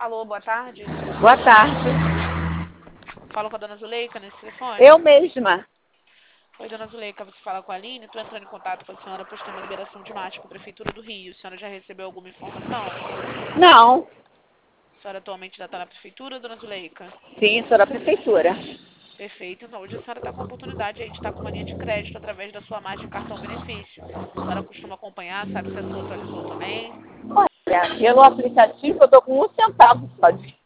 Alô, boa tarde. Boa tarde. Falo com a dona Zuleika nesse telefone? Eu mesma. Oi, dona Zuleika, você fala com a Aline? Estou entrando em contato com a senhora, pois tem uma liberação de mate com a Prefeitura do Rio. A senhora já recebeu alguma informação? Não. A senhora atualmente já está na Prefeitura, dona Zuleika? Sim, sou da prefeitura. Perfeito. Então, hoje a senhora está com a oportunidade aí de estar com uma linha de crédito através da sua mate cartão benefício. A senhora costuma acompanhar, sabe se a sua atualizou também? Olha, pelo aplicativo eu tô com 1 centavo só de